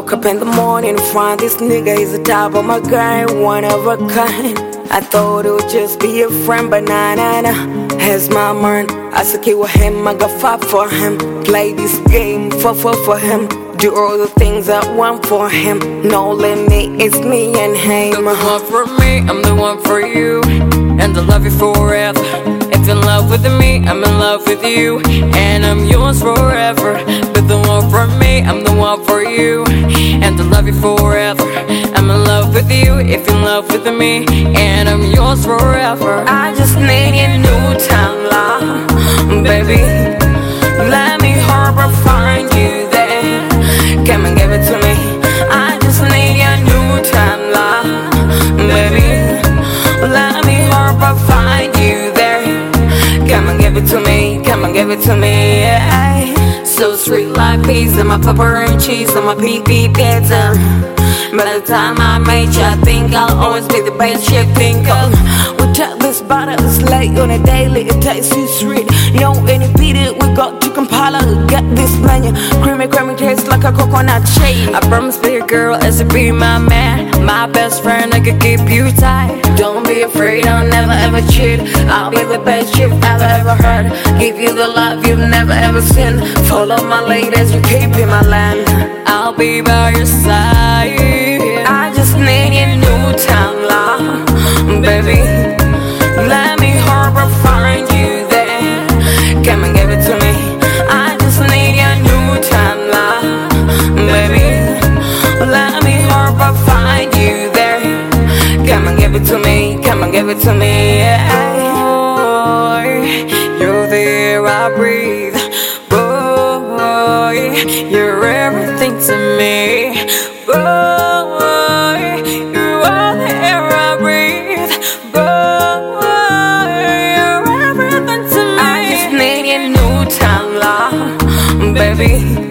Woke up in the morning to find this nigga is the top of my game, one of a kind. I thought it would just be a friend, but nah. Has my mind, I secure him, I got fight for him. Play this game for him. Do all the things I want for him. No limit, it's me and him. You're the one for me, I'm the one for you, and I love you forever. If you're in love with me, I'm in love with you, and I'm yours forever. But the one for me, I'm the one for you, and I love you forever. I'm in love with you, if you're in love with me, and I'm yours forever. I just need a new time, love, baby. Let me harbor find you there. Come and give it to me. I just need a new time, love, baby. Let me harbor find you there. Come and give it to me, come and give it to me, yeah. So sweet like pizza, my pepperoni cheese and my PP pizza. By the time I made you, I think I'll always be the best chick think of. We tell this butter is late on a daily, it tastes too sweet. Yo, any beat it, we got to compile it. Get this blend, creamy taste like a coconut shake. I promise be a girl as to be my man, my best friend, I could keep you tight. Don't be afraid, I'll never ever cheat. I'll be the best chick I've ever heard. Give you the love you've never ever seen. Follow my lead as you keep in my land. I'll be by your side. I just need a new time, love, baby. Let me harbor find you there. Come and give it to me. I just need a new time, love, baby. Let me harbor find you there. Come and give it to me, come and give it to me, yeah. Boy, you're the air I breathe. Boy, you're everything to me. Boy, you are the air I breathe. Boy, you're everything to me. I just need a new time, love, baby.